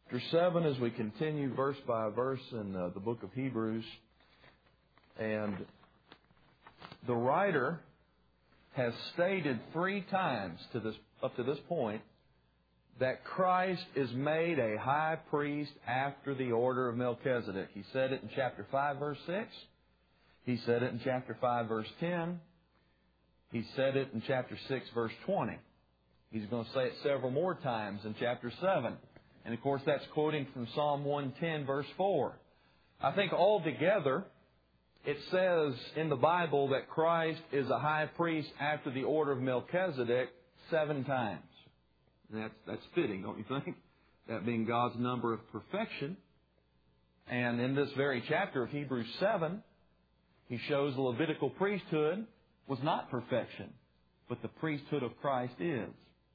Chapter 7 as we continue verse by verse in the book of Hebrews. And the writer has stated 3 times up to this point that Christ is made a high priest after the order of Melchizedek. He said it in chapter 5 verse 6. He said it in chapter 5 verse 10. He said it in chapter 6 verse 20. He's going to say it several more times in chapter 7. And of course that's quoting from Psalm 110 verse 4. I think altogether it says in the Bible that Christ is a high priest after the order of Melchizedek 7 times. That's fitting, don't you think? That being God's number of perfection. And in this very chapter of Hebrews 7, he shows the Levitical priesthood was not perfection, but the priesthood of Christ is.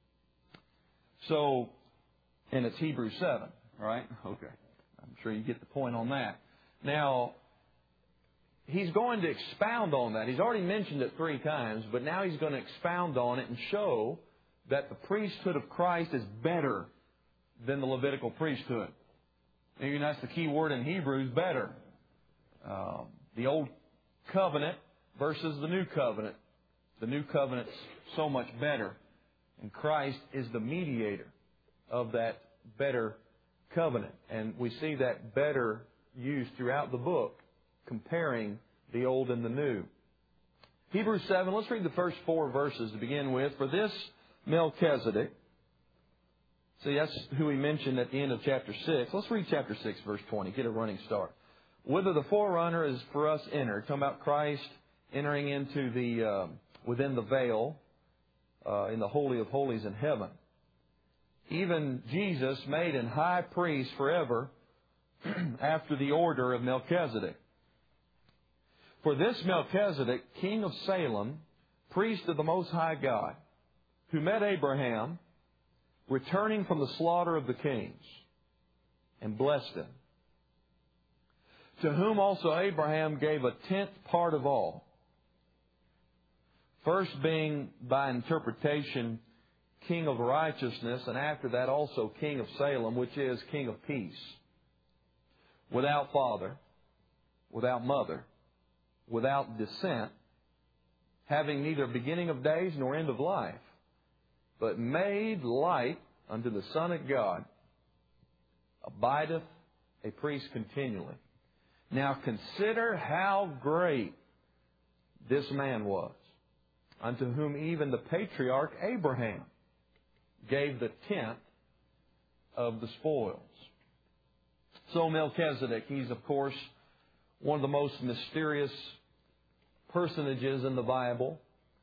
So, and it's Hebrews 7, right? Okay. I'm sure you get the point on that. Now, he's going to expound on that. He's already mentioned it 3 times, but now he's going to expound on it and show that the priesthood of Christ is better than the Levitical priesthood. And that's the key word in Hebrews, better. The old covenant versus the new covenant. The new covenant's so much better. And Christ is the mediator of that better covenant. And we see that better used throughout the book, comparing the old and the new. Hebrews 7, let's read the first 4 verses to begin with. For this Melchizedek, see, that's who he mentioned at the end of chapter 6. Let's read chapter 6, verse 20. Get a running start. Whether the forerunner is for us entered, talking about Christ entering into the within the veil in the Holy of Holies in heaven. Even Jesus made an high priest forever after the order of Melchizedek. For this Melchizedek, king of Salem, priest of the Most High God, who met Abraham, returning from the slaughter of the kings, and blessed him. To whom also Abraham gave a 10th part of all. First being by interpretation king of righteousness, and after that also king of Salem, which is king of peace. Without father, without mother, without descent, having neither beginning of days nor end of life, but made like unto the Son of God, abideth a priest continually. Now consider how great this man was, unto whom even the patriarch Abraham gave the 10th of the spoils. So Melchizedek, he's of course one of the most mysterious personages in the Bible.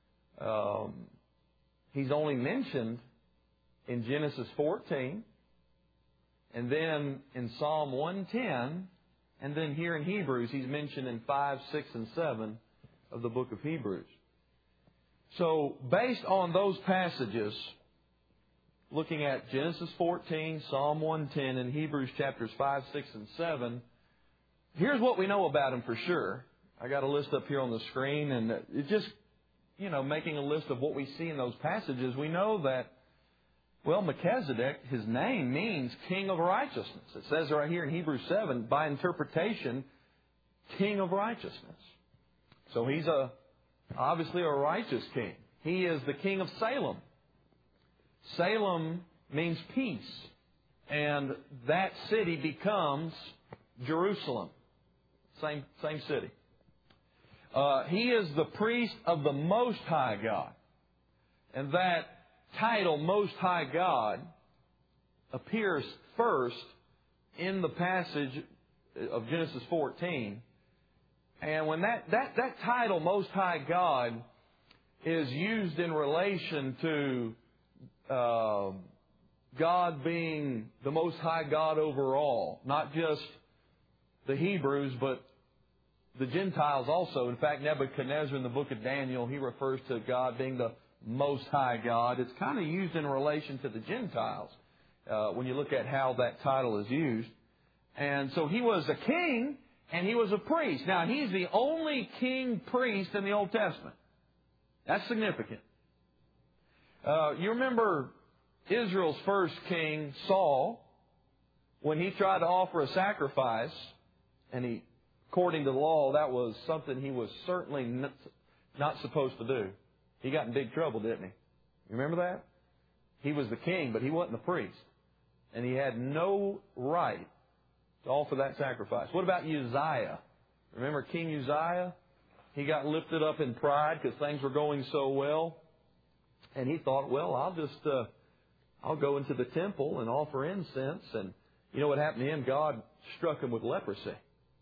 He's only mentioned in Genesis 14, and then in Psalm 110, and then here in Hebrews, he's mentioned in 5, 6, and 7 of the book of Hebrews. So, based on those passages, looking at Genesis 14, Psalm 110, and Hebrews chapters 5, 6, and 7, here's what we know about him for sure. I got a list up here on the screen, and it just, making a list of what we see in those passages, we know that, Melchizedek, his name means king of righteousness. It says right here in Hebrews 7, by interpretation, king of righteousness. So he's obviously a righteous king. He is the king of Salem. Salem means peace. And that city becomes Jerusalem. Same city. He is the priest of the Most High God. And that title, Most High God, appears first in the passage of Genesis 14. And when that title, Most High God, is used in relation to God being the Most High God overall, not just the Hebrews, but the Gentiles also. In fact, Nebuchadnezzar in the book of Daniel, he refers to God being the Most High God. It's kind of used in relation to the Gentiles when you look at how that title is used. And so he was a king and he was a priest. Now, he's the only king priest in the Old Testament. That's significant. You remember Israel's first king, Saul. when he tried to offer a sacrifice, and according to the law, that was something he was certainly not supposed to do. He got in big trouble, didn't he? You remember that? He was the king, but he wasn't the priest. And he had no right to offer that sacrifice. What about Uzziah? Remember King Uzziah? He got lifted up in pride because things were going so well. And he thought, well, I'll go into the temple and offer incense. And you know what happened to him? God struck him with leprosy.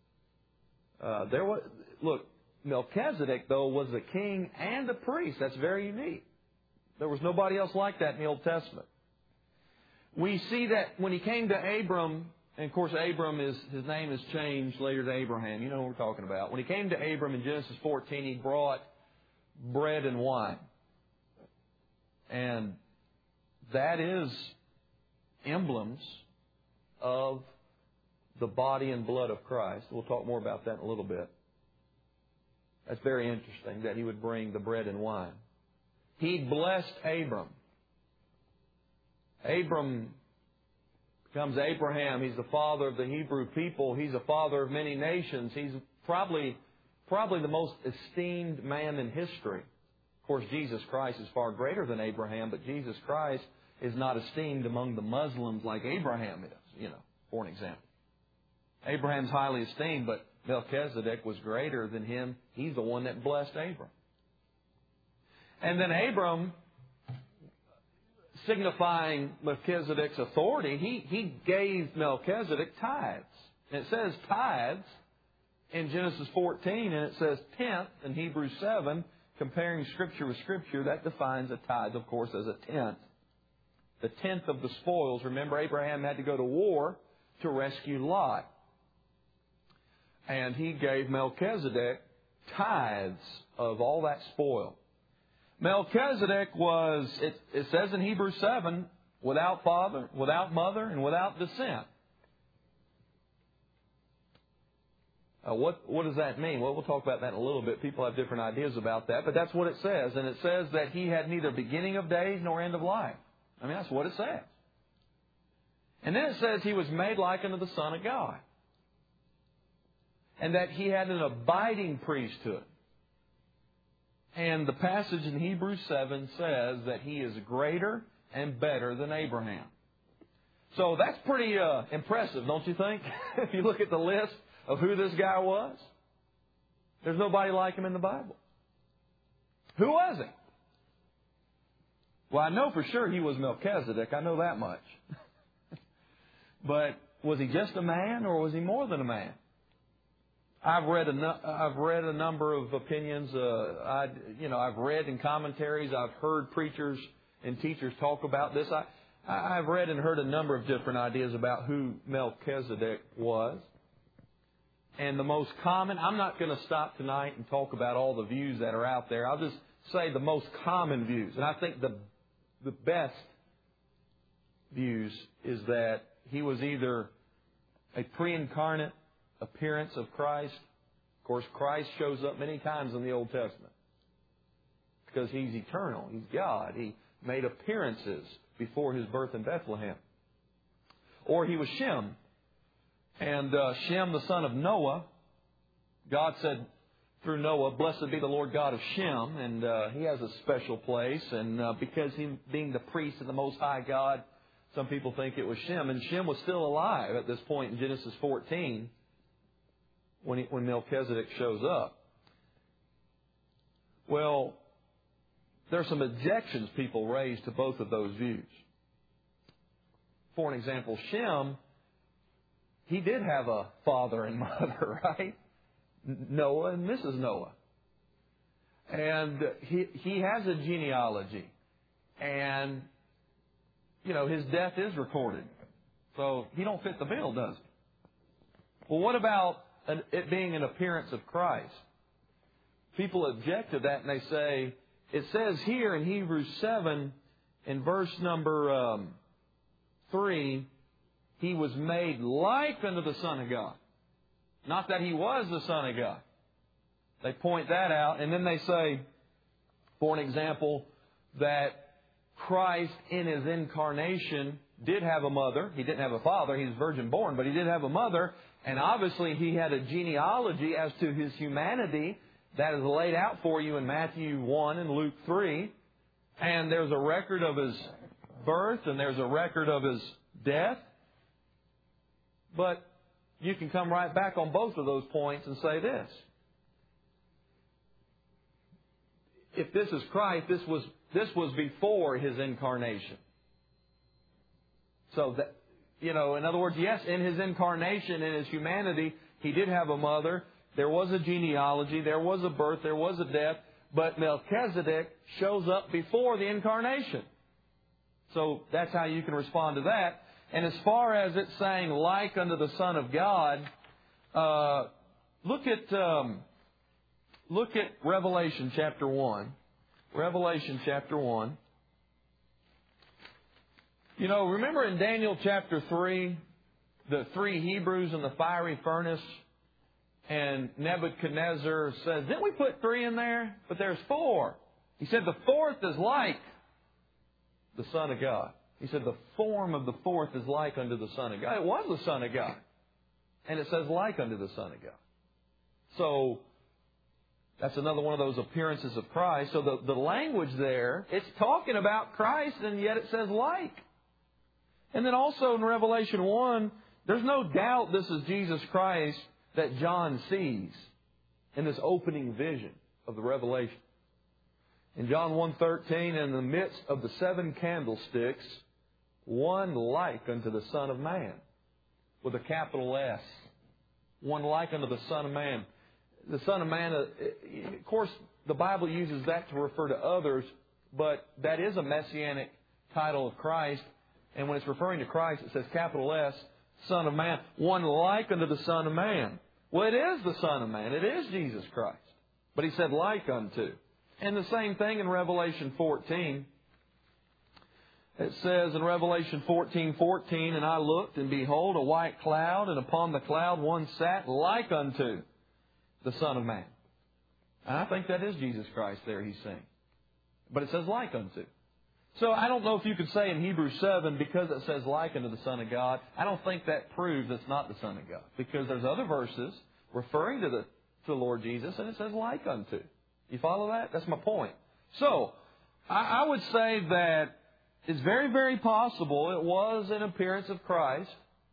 Look, Melchizedek, though, was a king and a priest. That's very unique. There was nobody else like that in the Old Testament. We see that when he came to Abram, and of course Abram his name is changed later to Abraham. You know what we're talking about. When he came to Abram in Genesis 14, he brought bread and wine. And that is emblems of the body and blood of Christ. We'll talk more about that in a little bit. That's very interesting that he would bring the bread and wine. He blessed Abram. Abram becomes Abraham. He's the father of the Hebrew people. He's a father of many nations. He's probably the most esteemed man in history. Of course, Jesus Christ is far greater than Abraham, but Jesus Christ is not esteemed among the Muslims like Abraham is, for an example. Abraham's highly esteemed, but Melchizedek was greater than him. He's the one that blessed Abram. And then Abram, signifying Melchizedek's authority, he gave Melchizedek tithes. And it says tithes in Genesis 14, and it says tenth in Hebrews 7. Comparing Scripture with Scripture, that defines a tithe, of course, as a tenth. The tenth of the spoils. Remember, Abraham had to go to war to rescue Lot. And he gave Melchizedek tithes of all that spoil. Melchizedek was, it says in Hebrews 7, without father, without mother, and without descent. What does that mean? Well, we'll talk about that in a little bit. People have different ideas about that, but that's what it says. And it says that he had neither beginning of days nor end of life. I mean, that's what it says. And then it says he was made like unto the Son of God. And that he had an abiding priesthood. And the passage in Hebrews 7 says that he is greater and better than Abraham. So that's pretty impressive, don't you think? If you look at the list of who this guy was, there's nobody like him in the Bible. Who was he? Well, I know for sure he was Melchizedek. I know that much. But was he just a man, or was he more than a man? I've read a number of opinions. I've read in commentaries. I've heard preachers and teachers talk about this. I've read and heard a number of different ideas about who Melchizedek was. And the most common, I'm not going to stop tonight and talk about all the views that are out there. I'll just say the most common views. And I think the best views is that he was either a pre-incarnate appearance of Christ. Of course, Christ shows up many times in the Old Testament because He's eternal. He's God. He made appearances before His birth in Bethlehem. Or he was Shem. And Shem, the son of Noah, God said through Noah, "Blessed be the Lord God of Shem." And he has a special place. And because he being the priest of the Most High God, some people think it was Shem. And Shem was still alive at this point in Genesis 14 when Melchizedek shows up. Well, there are some objections people raise to both of those views. For an example, Shem, he did have a father and mother, right? Noah and Mrs. Noah. And he has a genealogy. And, his death is recorded. So he don't fit the bill, does he? Well, what about it being an appearance of Christ? People object to that and they say, it says here in Hebrews 7, in verse number 3, he was made like unto the Son of God. Not that he was the Son of God. They point that out, and then they say, for an example, that Christ in His incarnation did have a mother. He didn't have a father. He was virgin born, but he did have a mother. And obviously he had a genealogy as to his humanity that is laid out for you in Matthew 1 and Luke 3. And there's a record of his birth and there's a record of his death. But you can come right back on both of those points and say this. If this is Christ, this was before His incarnation. So that, in other words, yes, in His incarnation, in His humanity, He did have a mother. There was a genealogy. There was a birth. There was a death. But Melchizedek shows up before the incarnation. So that's how you can respond to that. And as far as it saying like unto the Son of God, look at Revelation chapter 1. Revelation chapter 1. Remember in Daniel chapter 3, the 3 Hebrews in the fiery furnace? And Nebuchadnezzar says, didn't we put 3 in there? But there's 4. He said the 4th is like the Son of God. He said the form of the 4th is like unto the Son of God. It was the Son of God. And it says like unto the Son of God. So that's another one of those appearances of Christ. So the language there, it's talking about Christ, and yet it says like. And then also in Revelation 1, there's no doubt this is Jesus Christ that John sees in this opening vision of the Revelation. In John 1:13, in the midst of the 7 candlesticks, one like unto the Son of Man, with a capital S. One like unto the Son of Man. The Son of Man, of course, the Bible uses that to refer to others, but that is a messianic title of Christ. And when it's referring to Christ, it says capital S, Son of Man. One like unto the Son of Man. Well, it is the Son of Man. It is Jesus Christ. But He said like unto. And the same thing in Revelation 14. It says in Revelation 14:14, and I looked, and behold, a white cloud, and upon the cloud one sat like unto the Son of Man. And I think that is Jesus Christ there He's saying. But it says like unto. So I don't know if you could say in Hebrews 7, because it says like unto the Son of God, I don't think that proves it's not the Son of God. Because there's other verses referring to the Lord Jesus, and it says like unto. You follow that? That's my point. So I would say that it's very, very possible it was an appearance of Christ.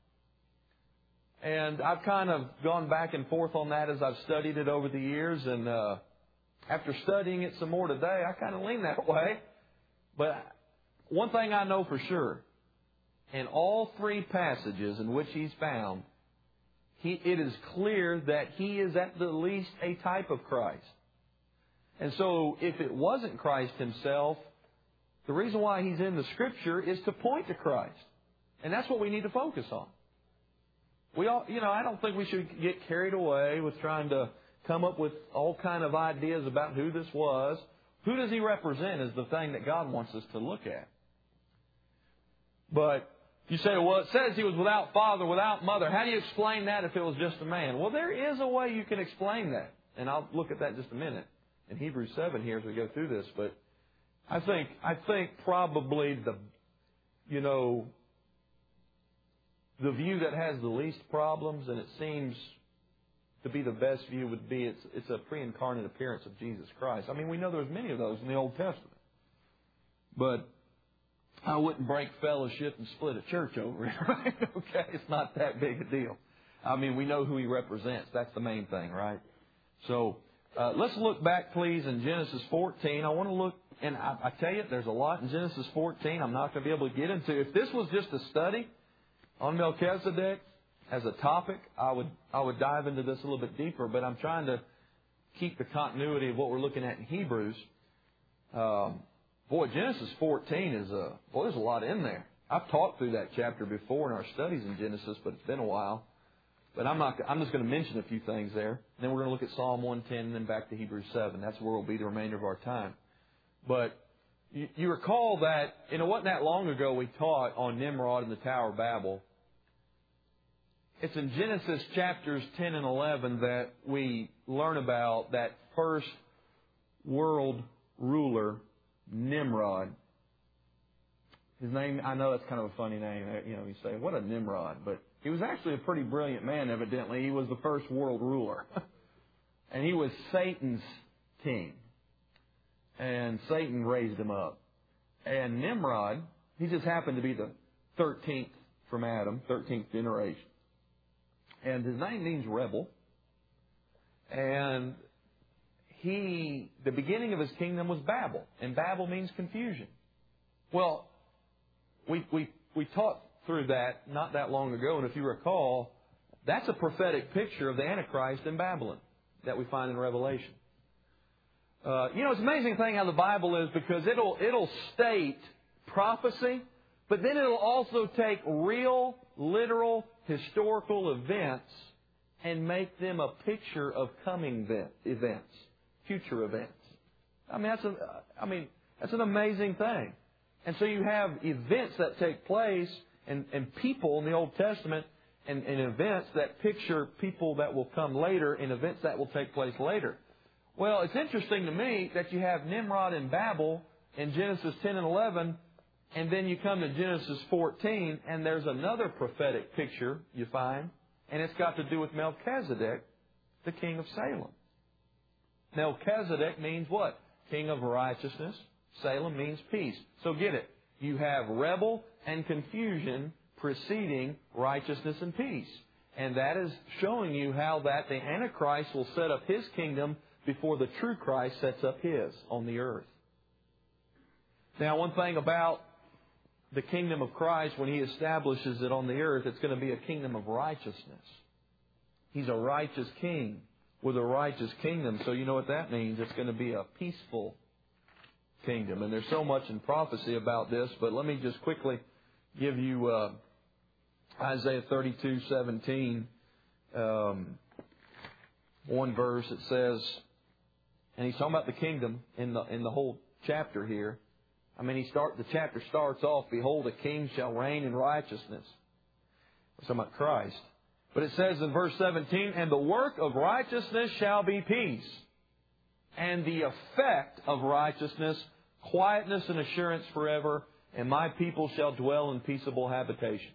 And I've kind of gone back and forth on that as I've studied it over the years. And after studying it some more today, I kind of lean that way. But one thing I know for sure, in all 3 passages in which He's found, it is clear that He is at the least a type of Christ. And so if it wasn't Christ Himself, the reason why He's in the Scripture is to point to Christ. And that's what we need to focus on. I don't think we should get carried away with trying to come up with all kind of ideas about who this was. Who does He represent is the thing that God wants us to look at. But you say, well, it says He was without father, without mother. How do you explain that if it was just a man? Well, there is a way you can explain that. And I'll look at that in just a minute in Hebrews 7 here as we go through this. But I think probably the view that has the least problems, and it seems to be the best view, would be it's a pre-incarnate appearance of Jesus Christ. I mean, we know there's many of those in the Old Testament. But I wouldn't break fellowship and split a church over it, right? Okay, it's not that big a deal. I mean, we know who He represents. That's the main thing, right? So let's look back, please, in Genesis 14. I want to look, and I tell you, there's a lot in Genesis 14 I'm not going to be able to get into. If this was just a study on Melchizedek as a topic, I would dive into this a little bit deeper, but I'm trying to keep the continuity of what we're looking at in Hebrews. Genesis 14 there's a lot in there. I've talked through that chapter before in our studies in Genesis, but it's been a while. But I'm just going to mention a few things there. Then we're going to look at Psalm 110 and then back to Hebrews 7. That's where we'll be the remainder of our time. But you recall that, it wasn't that long ago we taught on Nimrod and the Tower of Babel. It's in Genesis chapters 10 and 11 that we learn about that first world ruler, Nimrod. His name, I know that's kind of a funny name. You know, you say, what a Nimrod. But he was actually a pretty brilliant man, evidently. He was the first world ruler. And he was Satan's king. And Satan raised him up. And Nimrod, he just happened to be the 13th from Adam, 13th generation. And his name means rebel. And the beginning of his kingdom was Babel. And Babel means confusion. Well, we taught through that not that long ago. And if you recall, that's a prophetic picture of the Antichrist in Babylon that we find in Revelation. It's an amazing thing how the Bible is, because it'll state prophecy, but then it'll also take real, literal, historical events and make them a picture of coming events, future events. That's an amazing thing. And so you have events that take place and people in the Old Testament and events that picture people that will come later and events that will take place later. Well, it's interesting to me that you have Nimrod and Babel in Genesis 10 and 11, and then you come to Genesis 14, and there's another prophetic picture you find, and it's got to do with Melchizedek, the king of Salem. Melchizedek means what? King of righteousness. Salem means peace. So get it. You have rebel and confusion preceding righteousness and peace. And that is showing you how that the Antichrist will set up his kingdom before the true Christ sets up his on the earth. Now, one thing about the kingdom of Christ, when he establishes it on the earth, it's going to be a kingdom of righteousness. He's a righteous king with a righteous kingdom. So you know what that means. It's going to be a peaceful kingdom. And there's so much in prophecy about this, but let me just quickly give you Isaiah 32:17. One verse, it says, and he's talking about the kingdom in the whole chapter here. The chapter starts off, behold, a king shall reign in righteousness. We're talking about Christ. But it says in verse 17, and the work of righteousness shall be peace, and the effect of righteousness, quietness and assurance forever, and my people shall dwell in peaceable habitation.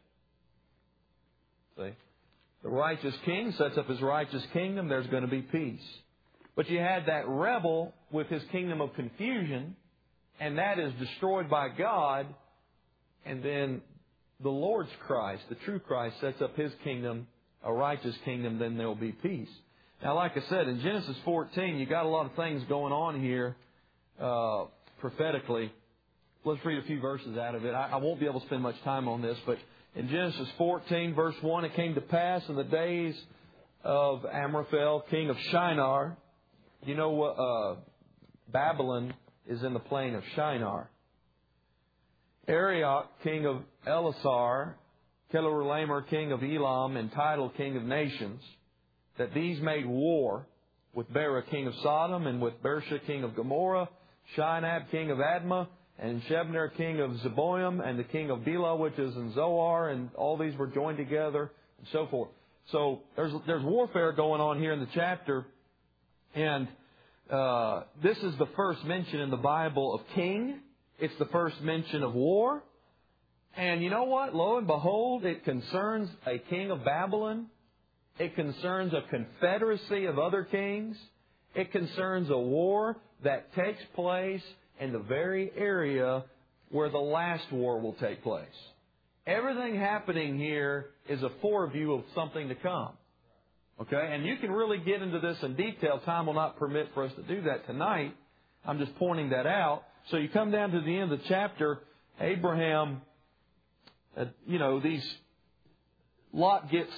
See? The righteous king sets up his righteous kingdom, there's going to be peace. But you had that rebel with his kingdom of confusion, and that is destroyed by God. And then the Lord's Christ, the true Christ, sets up his kingdom, a righteous kingdom, then there will be peace. Now, like I said, in Genesis 14, you got a lot of things going on here prophetically. Let's read a few verses out of it. I won't be able to spend much time on this, but in Genesis 14, verse 1, it came to pass in the days of Amraphel, king of Shinar. You know, Babylon is in the plain of Shinar. Arioch, king of Elasar, Kedorlaomer, king of Elam, and Tidal, king of nations, that these made war with Bera, king of Sodom, and with Bersha, king of Gomorrah, Shinab, king of Admah, and Shebner, king of Zeboim, and the king of Bela, which is in Zoar, and all these were joined together, and so forth. So there's warfare going on here in the chapter, and this is the first mention in the Bible of king. It's the first mention of war. And you know what? Lo and behold, it concerns a king of Babylon. It concerns a confederacy of other kings. It concerns a war that takes place in the very area where the last war will take place. Everything happening here is a foreview of something to come. Okay? And you can really get into this in detail. Time will not permit for us to do that tonight. I'm just pointing that out. So you come down to the end of the chapter, Abraham, Lot gets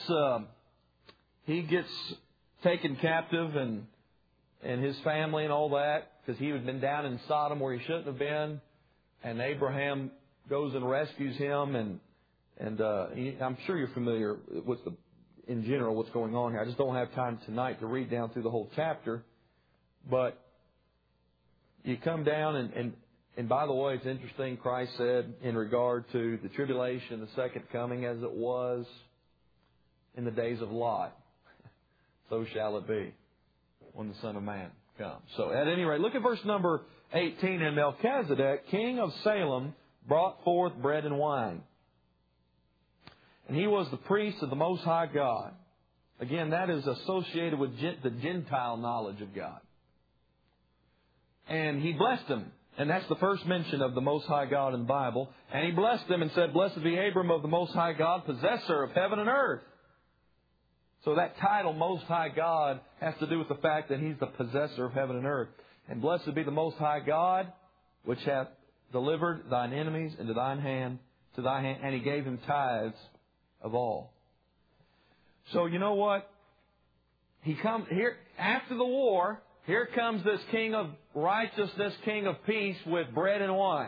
taken captive and his family and all that, because he had been down in Sodom where he shouldn't have been. And Abraham goes and rescues him, and I'm sure you're familiar with in general what's going on here. I just don't have time tonight to read down through the whole chapter. But you come down, and by the way, it's interesting, Christ said in regard to the tribulation, the second coming, as it was in the days of Lot, so shall it be when the Son of Man comes. So at any rate, look at verse number 18. And Melchizedek, king of Salem, brought forth bread and wine. And he was the priest of the Most High God. Again, that is associated with the Gentile knowledge of God. And he blessed them. And that's the first mention of the Most High God in the Bible. And he blessed them and said, Blessed be Abram of the Most High God, possessor of heaven and earth. So that title, Most High God, has to do with the fact that He's the possessor of heaven and earth. And blessed be the Most High God, which hath delivered thine enemies into thine hand, to thy hand, and He gave him tithes of all. So you know what? He comes here after the war. Here comes this King of righteousness, King of peace, with bread and wine.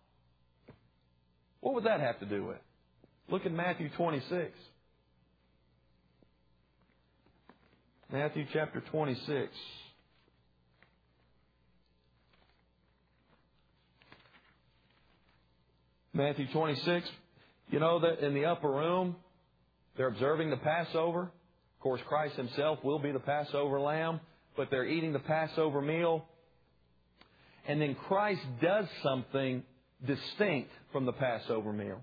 What would that have to do with? Look at Matthew 26. Matthew chapter 26. Matthew 26. You know that in the upper room, they're observing the Passover. Of course, Christ Himself will be the Passover lamb, but they're eating the Passover meal. And then Christ does something distinct from the Passover meal.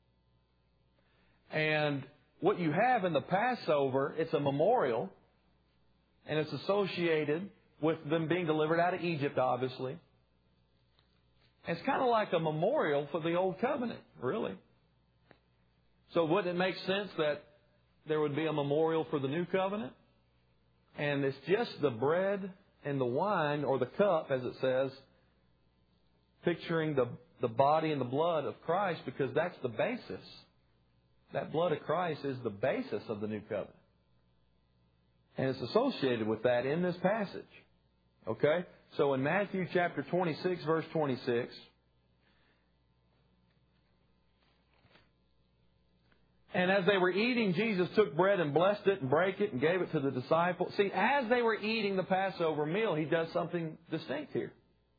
And what you have in the Passover, it's a memorial. And it's associated with them being delivered out of Egypt, obviously. It's kind of like a memorial for the Old Covenant, really. So wouldn't it make sense that there would be a memorial for the New Covenant? And it's just the bread and the wine, or the cup, as it says, picturing the body and the blood of Christ, because that's the basis. That blood of Christ is the basis of the New Covenant. And it's associated with that in this passage. Okay? So in Matthew chapter 26, verse 26, and as they were eating, Jesus took bread and blessed it and brake it and gave it to the disciples. See, as they were eating the Passover meal, He does something distinct here.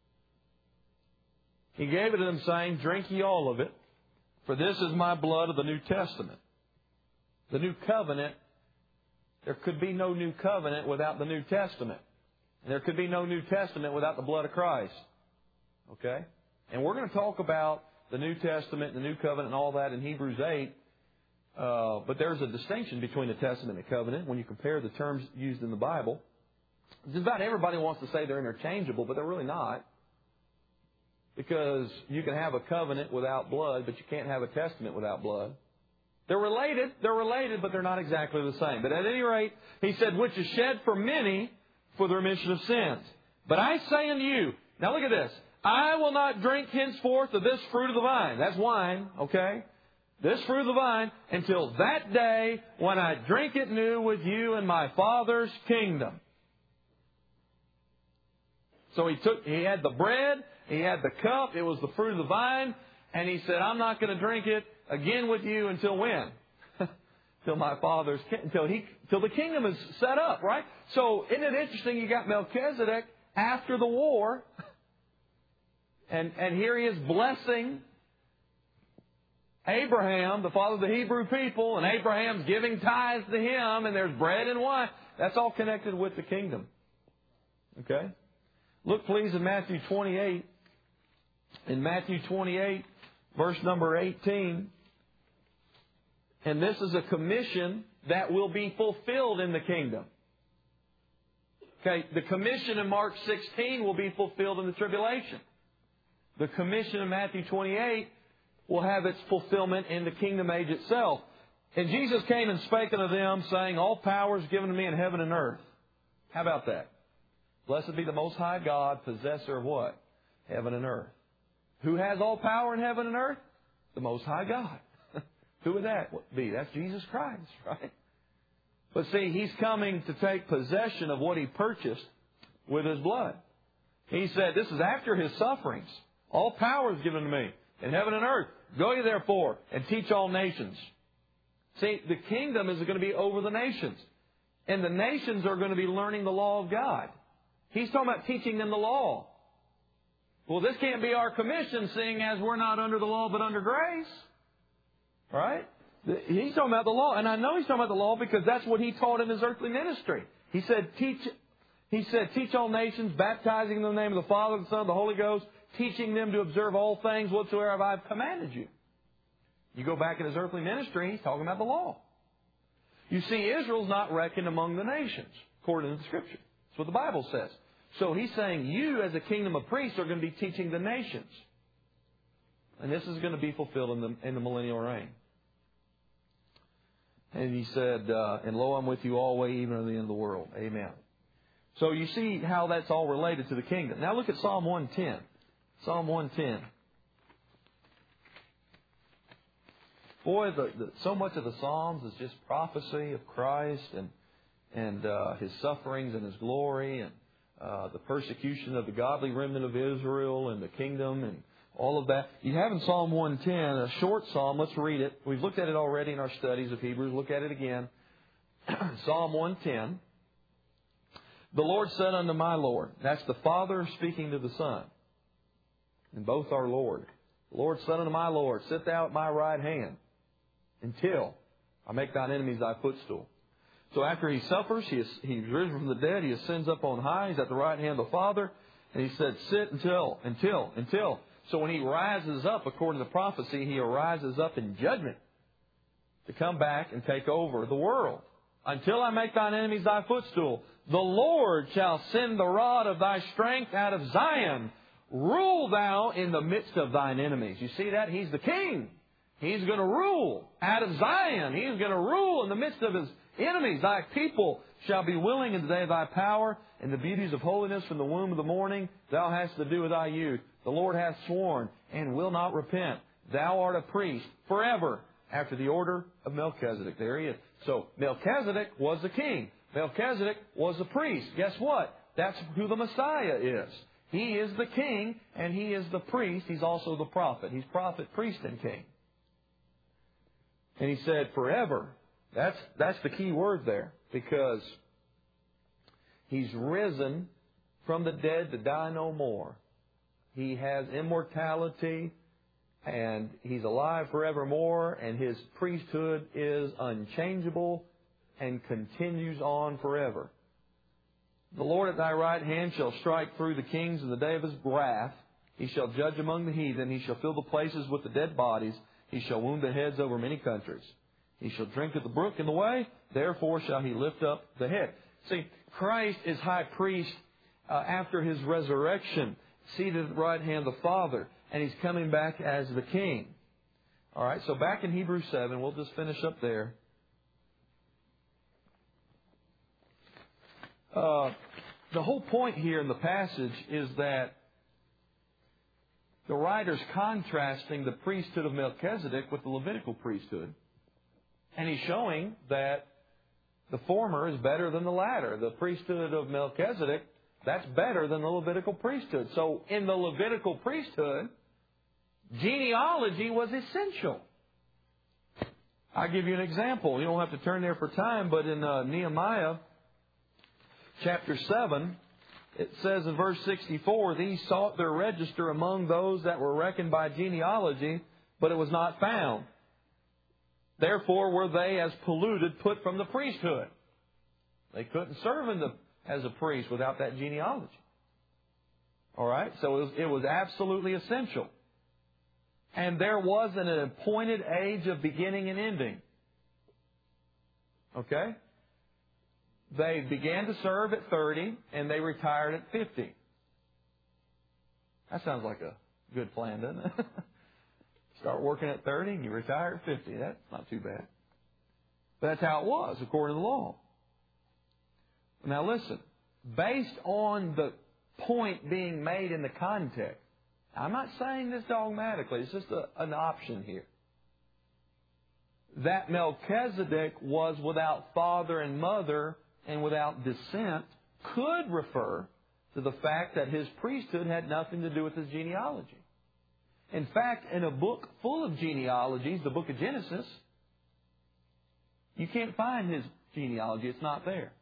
He gave it to them, saying, Drink ye all of it, for this is my blood of the New Testament. The New Covenant. There could be no New Covenant without the New Testament. And there could be no New Testament without the blood of Christ. Okay? And we're going to talk about the New Testament, the New Covenant, and all that in Hebrews 8. But there's a distinction between the Testament and the Covenant when you compare the terms used in the Bible. Just about everybody wants to say they're interchangeable, but they're really not. Because you can have a covenant without blood, but you can't have a testament without blood. They're related, but they're not exactly the same. But at any rate, He said, which is shed for many for the remission of sins. But I say unto you, now look at this, I will not drink henceforth of this fruit of the vine. That's wine, okay? This fruit of the vine until that day when I drink it new with you in my Father's kingdom. So He had the bread, He had the cup, it was the fruit of the vine, and He said, I'm not going to drink it again with you until when? Till my Father's, till the kingdom is set up, right? So isn't it interesting? You got Melchizedek after the war, and here he is blessing Abraham, the father of the Hebrew people, and Abraham's giving tithes to him, and there's bread and wine. That's all connected with the kingdom. Okay? Look, please, in Matthew 28. In Matthew 28, verse number 18. And this is a commission that will be fulfilled in the kingdom. Okay, the commission in Mark 16 will be fulfilled in the tribulation. The commission in Matthew 28 will have its fulfillment in the kingdom age itself. And Jesus came and spake unto them, saying, All power is given to me in heaven and earth. How about that? Blessed be the Most High God, possessor of what? Heaven and earth. Who has all power in heaven and earth? The Most High God. Who would that be? That's Jesus Christ, right? But see, He's coming to take possession of what He purchased with His blood. He said, this is after His sufferings. All power is given to me in heaven and earth. Go ye therefore and teach all nations. See, the kingdom is going to be over the nations. And the nations are going to be learning the law of God. He's talking about teaching them the law. Well, this can't be our commission, seeing as we're not under the law but under grace. Right? He's talking about the law. And I know He's talking about the law because that's what He taught in His earthly ministry. He said, teach all nations, baptizing in the name of the Father, the Son, and the Holy Ghost, teaching them to observe all things whatsoever I've commanded you. You go back in His earthly ministry, He's talking about the law. You see, Israel's not reckoned among the nations, according to the Scripture. That's what the Bible says. So He's saying you, as a kingdom of priests, are going to be teaching the nations. And this is going to be fulfilled in the millennial reign. And He said, and lo, I'm with you always, even to the end of the world. Amen. So you see how that's all related to the kingdom. Now look at Psalm 110. Psalm 110. Boy, so much of the Psalms is just prophecy of Christ and His sufferings and His glory and the persecution of the godly remnant of Israel and the kingdom and all of that. You have in Psalm 110, a short psalm. Let's read it. We've looked at it already in our studies of Hebrews. Look at it again. Psalm 110. The Lord said unto my Lord. That's the Father speaking to the Son. And both are Lord. The Lord said unto my Lord, sit thou at my right hand until I make thine enemies thy footstool. So after He suffers, He's risen from the dead, He ascends up on high, He's at the right hand of the Father, and He said, sit until. So when He rises up, according to prophecy, He arises up in judgment to come back and take over the world. Until I make thine enemies thy footstool. The Lord shall send the rod of thy strength out of Zion. Rule thou in the midst of thine enemies. You see that? He's the king. He's going to rule out of Zion. He's going to rule in the midst of His enemies. Thy people shall be willing in the day of thy power, and the beauties of holiness from the womb of the morning thou hast to do with thy youth. The Lord hath sworn, and will not repent. Thou art a priest forever, after the order of Melchizedek. There he is. So Melchizedek was the king. Melchizedek was the priest. Guess what? That's who the Messiah is. He is the king, and He is the priest. He's also the prophet. He's prophet, priest, and king. And He said forever. That's the key word there, because He's risen from the dead to die no more. He has immortality, and He's alive forevermore, and His priesthood is unchangeable and continues on forever. The Lord at thy right hand shall strike through the kings in the day of His wrath. He shall judge among the heathen. He shall fill the places with the dead bodies. He shall wound the heads over many countries. He shall drink at the brook in the way. Therefore shall He lift up the head. See, Christ is high priest after His resurrection, seated at the right hand of the Father, and He's coming back as the King. All right, so back in Hebrews 7, we'll just finish up there. The whole point here in the passage is that the writer's contrasting the priesthood of Melchizedek with the Levitical priesthood. And he's showing that the former is better than the latter. The priesthood of Melchizedek, that's better than the Levitical priesthood. So in the Levitical priesthood, genealogy was essential. I'll give you an example. You don't have to turn there for time, but in Nehemiah chapter 7, it says in verse 64, these sought their register among those that were reckoned by genealogy, but it was not found. Therefore were they as polluted put from the priesthood. They couldn't serve as a priest without that genealogy. All right? So it was absolutely essential. And there was an appointed age of beginning and ending. Okay? They began to serve at 30 and they retired at 50. That sounds like a good plan, doesn't it? Start working at 30 and you retire at 50. That's not too bad. But that's how it was according to the law. Now listen, based on the point being made in the context, I'm not saying this dogmatically, it's just an option here, that Melchizedek was without father and mother and without descent could refer to the fact that his priesthood had nothing to do with his genealogy. In fact, in a book full of genealogies, the book of Genesis, you can't find his genealogy. It's not there.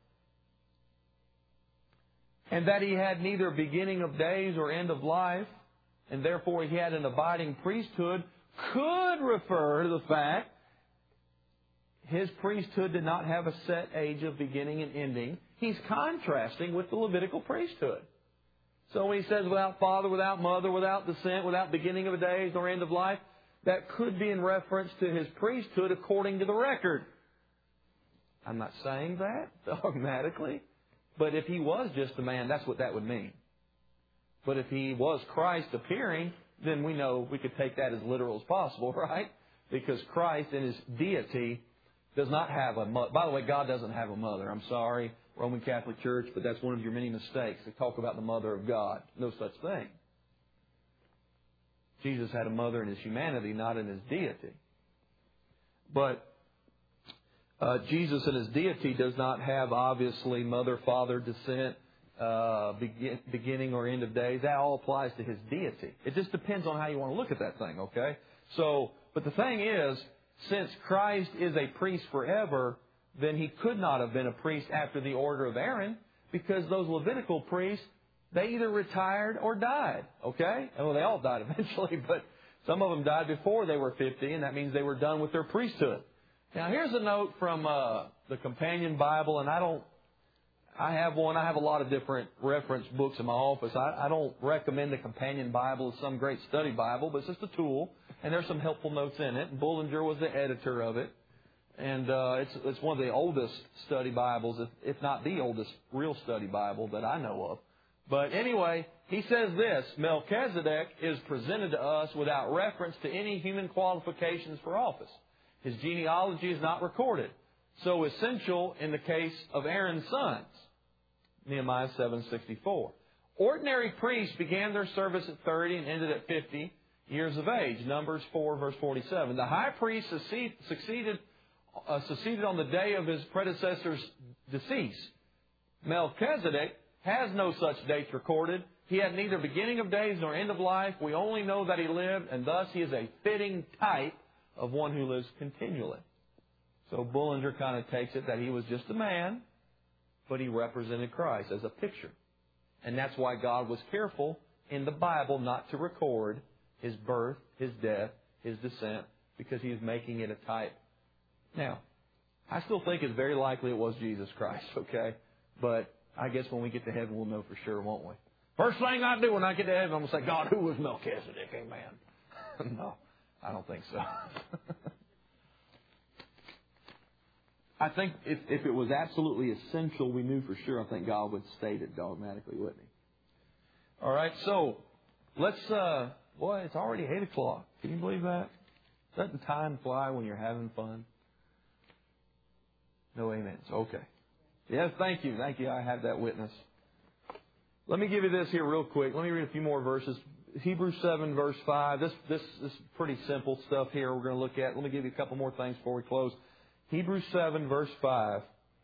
And that he had neither beginning of days or end of life, and therefore he had an abiding priesthood, could refer to the fact his priesthood did not have a set age of beginning and ending. He's contrasting with the Levitical priesthood. So when he says without father, without mother, without descent, without beginning of days nor end of life, that could be in reference to his priesthood according to the record. I'm not saying that dogmatically, but if he was just a man, that's what that would mean. But if he was Christ appearing, then we know we could take that as literal as possible, right? Because Christ in his deity does not have a mother. By the way, God doesn't have a mother. I'm sorry, Roman Catholic Church, but that's one of your many mistakes to talk about the mother of God. No such thing. Jesus had a mother in his humanity, not in his deity. But Jesus in his deity does not have, obviously, mother, father, descent, beginning or end of days. That all applies to his deity. It just depends on how you want to look at that thing, okay? So, but the thing is, since Christ is a priest forever, then he could not have been a priest after the order of Aaron, because those Levitical priests, they either retired or died, okay? Well, they all died eventually, but some of them died before they were 50, and that means they were done with their priesthood. Now, here's a note from the Companion Bible, and I have one. I have a lot of different reference books in my office. I don't recommend the Companion Bible as some great study Bible, but it's just a tool, and there's some helpful notes in it. And Bullinger was the editor of it, and it's one of the oldest study Bibles, if not the oldest real study Bible that I know of. But anyway, he says this: Melchizedek is presented to us without reference to any human qualifications for office. His genealogy is not recorded, so essential in the case of Aaron's sons. Nehemiah 7:64. Ordinary priests began their service at 30 and ended at 50 years of age. Numbers 4, verse 47. The high priest succeeded on the day of his predecessor's decease. Melchizedek has no such dates recorded. He had neither beginning of days nor end of life. We only know that he lived, and thus he is a fitting type of one who lives continually. So Bullinger kind of takes it that he was just a man, but he represented Christ as a picture. And that's why God was careful in the Bible not to record his birth, his death, his descent, because he was making it a type. Now, I still think it's very likely it was Jesus Christ, okay? But I guess when we get to heaven, we'll know for sure, won't we? First thing I do when I get to heaven, I'm going to say, God, who was Melchizedek? Amen. No, I don't think so. I think if it was absolutely essential, we knew for sure, I think God would state it dogmatically, wouldn't he? All right, so let's, boy, it's already 8 o'clock. Can you believe that? Doesn't the time fly when you're having fun? No amens. Okay. Yes, thank you. Thank you. I have that witness. Let me give you this here real quick. Let me read a few more verses. Hebrews 7, verse 5. This is pretty simple stuff here we're going to look at. Let me give you a couple more things before we close. Hebrews 7, verse 5.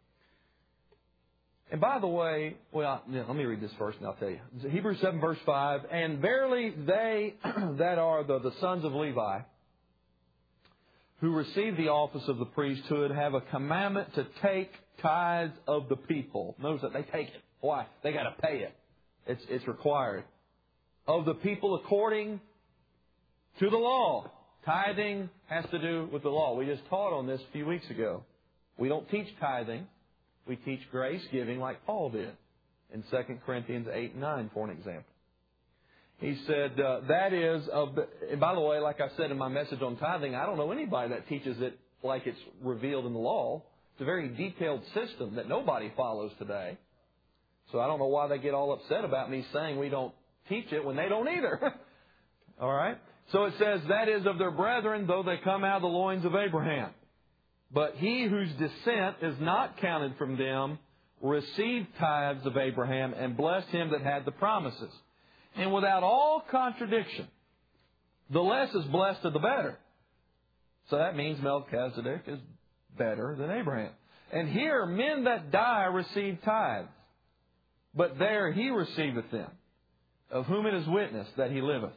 And by the way, let me read this first and I'll tell you. Hebrews 7, verse 5. And verily they that are the sons of Levi, who receive the office of the priesthood, have a commandment to take tithes of the people. Notice that they take it. Why? They got to pay it. It's required. Of the people according to the law. Tithing has to do with the law. We just taught on this a few weeks ago. We don't teach tithing. We teach grace giving like Paul did in 2 Corinthians 8 and 9, for an example. He said, that is and by the way, like I said in my message on tithing, I don't know anybody that teaches it like it's revealed in the law. It's a very detailed system that nobody follows today. So I don't know why they get all upset about me saying we don't teach it when they don't either. All right? So it says, that is of their brethren, though they come out of the loins of Abraham. But he whose descent is not counted from them received tithes of Abraham and blessed him that had the promises. And without all contradiction, the less is blessed of the better. So that means Melchizedek is better than Abraham. And here men that die receive tithes, but there he receiveth them, of whom it is witness that he liveth.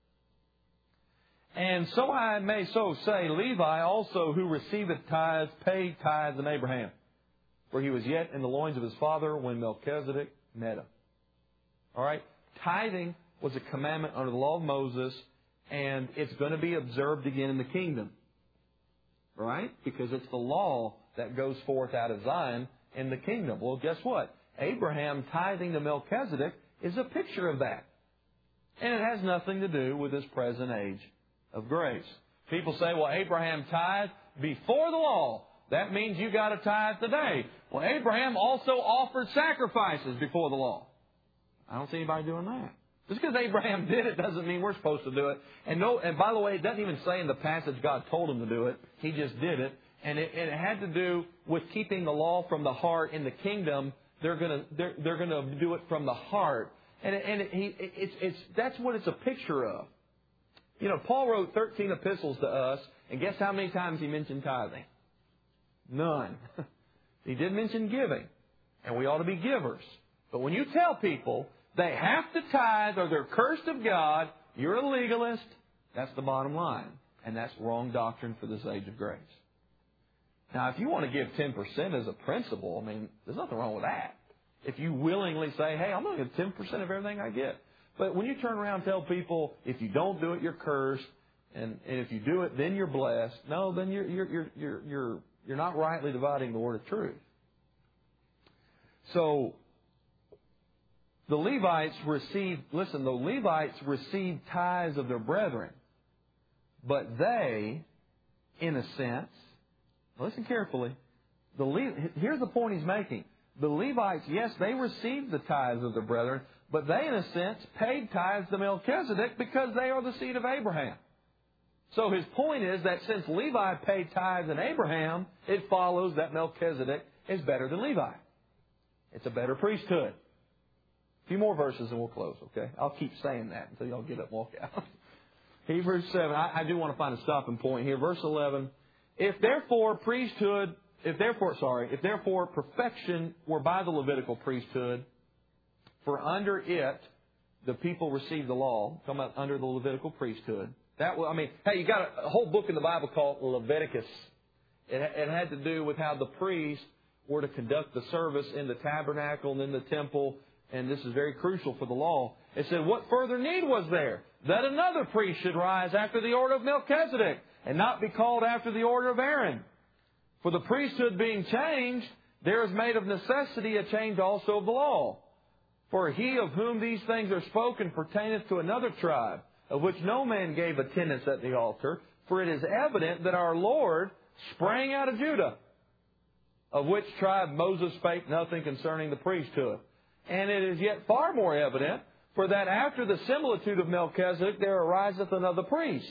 And so I may so say, Levi also, who receiveth tithes, paid tithes in Abraham, for he was yet in the loins of his father when Melchizedek met him. All right? Tithing was a commandment under the law of Moses, and it's going to be observed again in the kingdom. Right? Because it's the law that goes forth out of Zion in the kingdom. Well, guess what? Abraham tithing to Melchizedek is a picture of that. And it has nothing to do with this present age of grace. People say, well, Abraham tithed before the law. That means you got to tithe today. Well, Abraham also offered sacrifices before the law. I don't see anybody doing that. Just because Abraham did it doesn't mean we're supposed to do it. And by the way, it doesn't even say in the passage God told him to do it. He just did it. And it had to do with keeping the law from the heart. In the kingdom, they're going to do it from the heart. And that's what it's a picture of. You know, Paul wrote 13 epistles to us, and guess how many times he mentioned tithing? None. He did mention giving, and we ought to be givers. But when you tell people they have to tithe or they're cursed of God, you're a legalist. That's the bottom line. And that's wrong doctrine for this age of grace. Now, if you want to give 10% as a principle, I mean, there's nothing wrong with that. If you willingly say, hey, I'm going to give 10% of everything I get. But when you turn around and tell people, if you don't do it, you're cursed, and if you do it, then you're blessed. No, then you're not rightly dividing the word of truth. So the Levites received tithes of their brethren, but they, in a sense, listen carefully. Here's the point he's making. The Levites, yes, they received the tithes of their brethren, but they, in a sense, paid tithes to Melchizedek because they are the seed of Abraham. So his point is that since Levi paid tithes in Abraham, it follows that Melchizedek is better than Levi. It's a better priesthood. A few more verses and we'll close, okay? I'll keep saying that until y'all get up and walk out. Hebrews 7. I do want to find a stopping point here. Verse 11. If therefore perfection were by the Levitical priesthood, for under it the people received the law, talking about under the Levitical priesthood. You got a whole book in the Bible called Leviticus. It had to do with how the priests were to conduct the service in the tabernacle and in the temple, and this is very crucial for the law. It said, what further need was there? That another priest should rise after the order of Melchizedek, and not be called after the order of Aaron. For the priesthood being changed, there is made of necessity a change also of the law. For he of whom these things are spoken pertaineth to another tribe, of which no man gave attendance at the altar. For it is evident that our Lord sprang out of Judah, of which tribe Moses spake nothing concerning the priesthood. And it is yet far more evident, for that after the similitude of Melchizedek there ariseth another priest,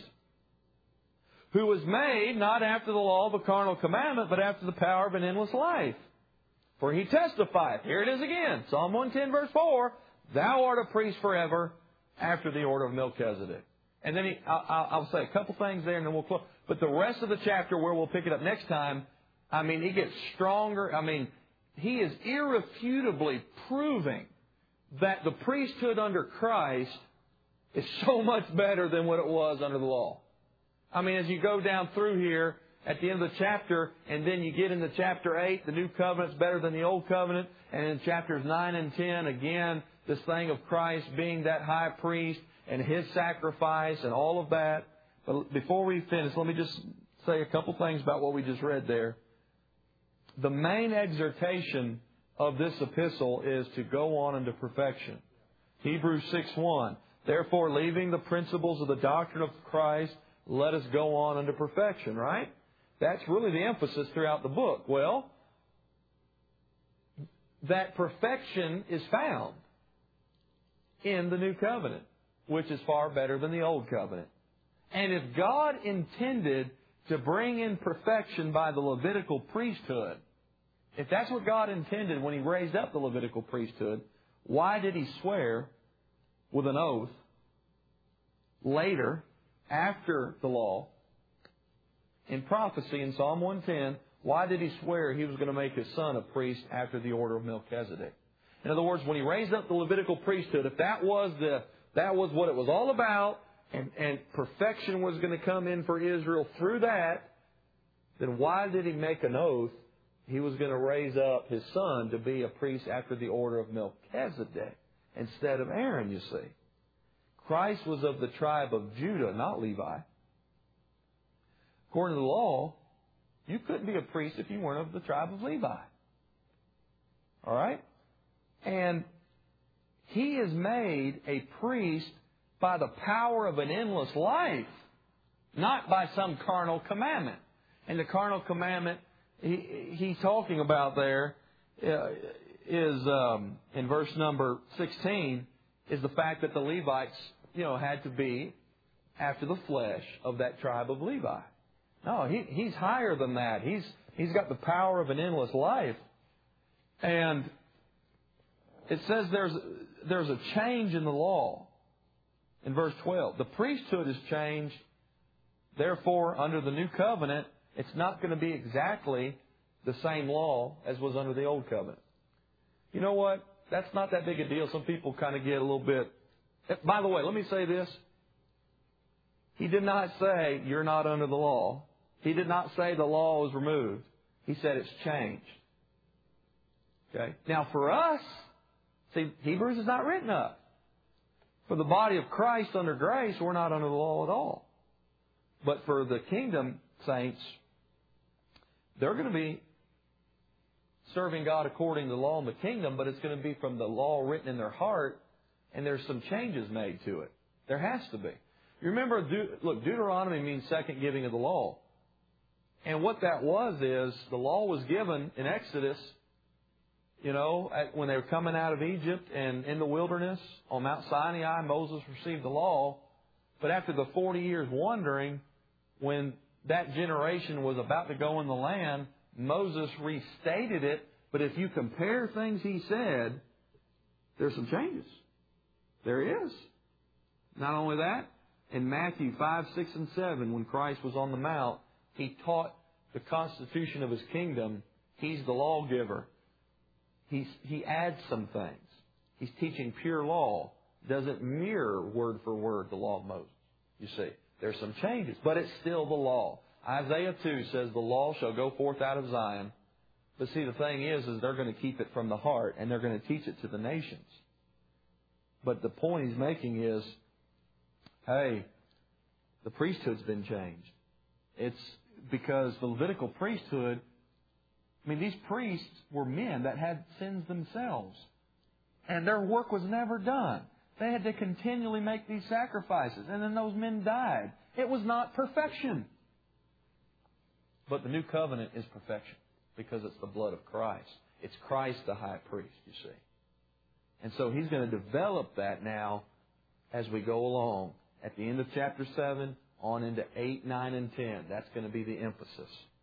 who was made not after the law of a carnal commandment, but after the power of an endless life. For he testifieth, here it is again, Psalm 110 verse 4, thou art a priest forever after the order of Melchizedek. And then I'll say a couple things there and then we'll close. But the rest of the chapter where we'll pick it up next time, it gets stronger. He is irrefutably proving that the priesthood under Christ is so much better than what it was under the law. As you go down through here at the end of the chapter, and then you get into chapter 8, the new covenant's better than the old covenant, and in chapters 9 and 10, again, this thing of Christ being that high priest and His sacrifice and all of that. But before we finish, let me just say a couple things about what we just read there. The main exhortation of this epistle is to go on unto perfection. Hebrews 6:1. Therefore, leaving the principles of the doctrine of Christ, let us go on unto perfection, right? That's really the emphasis throughout the book. Well, that perfection is found in the new covenant, which is far better than the old covenant. And if God intended to bring in perfection by the Levitical priesthood, if that's what God intended when He raised up the Levitical priesthood, why did He swear with an oath later, after the law, in prophecy in Psalm 110, why did He swear He was going to make His Son a priest after the order of Melchizedek? In other words, when He raised up the Levitical priesthood, if that was what it was all about, and perfection was going to come in for Israel through that, then why did He make an oath He was going to raise up His Son to be a priest after the order of Melchizedek instead of Aaron, you see? Christ was of the tribe of Judah, not Levi. According to the law, you couldn't be a priest if you weren't of the tribe of Levi. All right? And He is made a priest by the power of an endless life, not by some carnal commandment. And the carnal commandment he's talking about there is in verse number 16 is the fact that the Levites, had to be after the flesh of that tribe of Levi. No, he's higher than that. He's got the power of an endless life. And it says there's a change in the law. In verse 12, the priesthood is changed. Therefore, under the new covenant, it's not going to be exactly the same law as was under the old covenant. You know what? That's not that big a deal. Some people kind of get a little bit... By the way, let me say this. He did not say you're not under the law. He did not say the law was removed. He said it's changed. Okay? Now for us, see, Hebrews is not written up. For the body of Christ under grace, we're not under the law at all. But for the kingdom saints, they're going to be serving God according to the law in the kingdom, but it's going to be from the law written in their heart, and there's some changes made to it. There has to be. You remember, Deuteronomy means second giving of the law. And what that was is, the law was given in Exodus, when they were coming out of Egypt and in the wilderness, on Mount Sinai, Moses received the law. But after the 40 years wandering, when that generation was about to go in the land, Moses restated it. But if you compare things he said, there's some changes. There is. Not only that, in Matthew 5, 6, and 7, when Christ was on the Mount, He taught the constitution of His kingdom. He's the lawgiver. He adds some things. He's teaching pure law. Doesn't mirror word for word the law of Moses. You see, there's some changes, but it's still the law. Isaiah 2 says the law shall go forth out of Zion. But see, the thing is they're going to keep it from the heart, and they're going to teach it to the nations. But the point he's making is, hey, the priesthood's been changed. It's because the Levitical priesthood, these priests were men that had sins themselves. And their work was never done. They had to continually make these sacrifices. And then those men died. It was not perfection. But the new covenant is perfection, because it's the blood of Christ. It's Christ the high priest, you see. And so He's going to develop that now as we go along. At the end of chapter 7, on into 8, 9, and 10. That's going to be the emphasis.